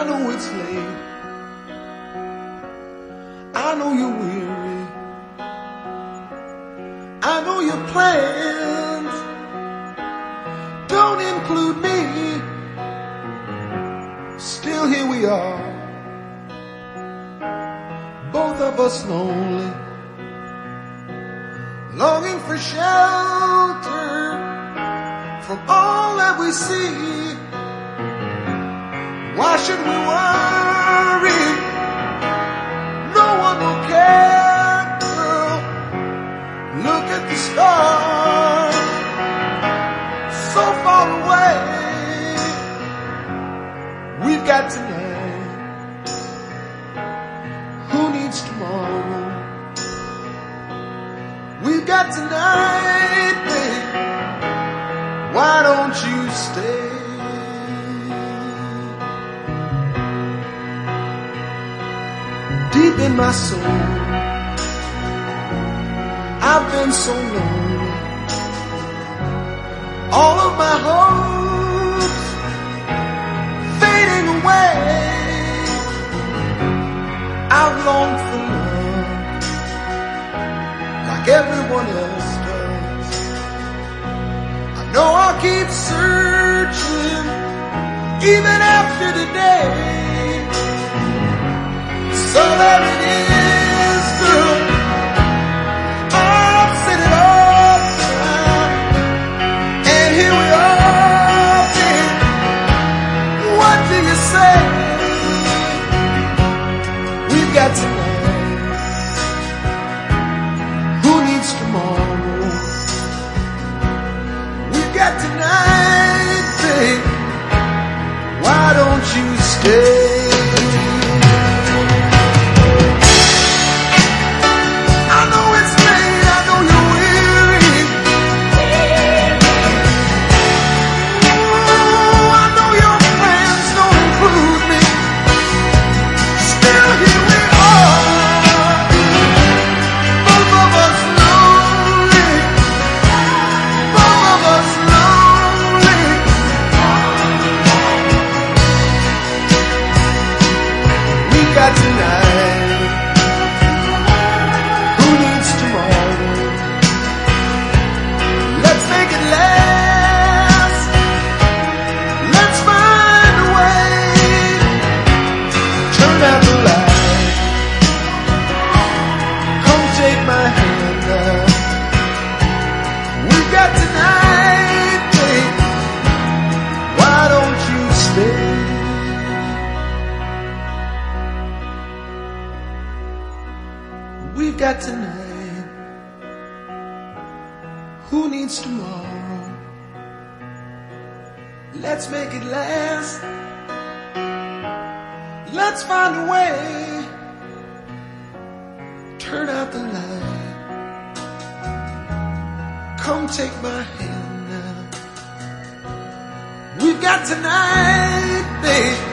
I know it's late. I know you're weary. I know your plans don't include me. Still here we are, both of us lonely, longing for shelter from all that we see. Why should we worry? No one will care, girl. Look at the stars, so far away. We've got tonight. Who needs tomorrow? We've got tonight, babe. Why don't you stay? Deep in my soul, I've been so lonely. All of my hopes fading away. I've longed for love like everyone else does. I know I'll keep searching even after today. So there it is, girl. I've said it all time, and here we are, babe. What do you say? We've got tonight. Who needs tomorrow? We've got tonight, babe. Why don't you stay? Tonight, who needs tomorrow? Let's make it last. Let's find a way. Turn out the light. Come take my hand now. We've got tonight, babe. Why don't you stay? We've got tonight. Who needs tomorrow? Let's make it last. Let's find a way. Turn out the light. Come take my hand now. We've got tonight, babe.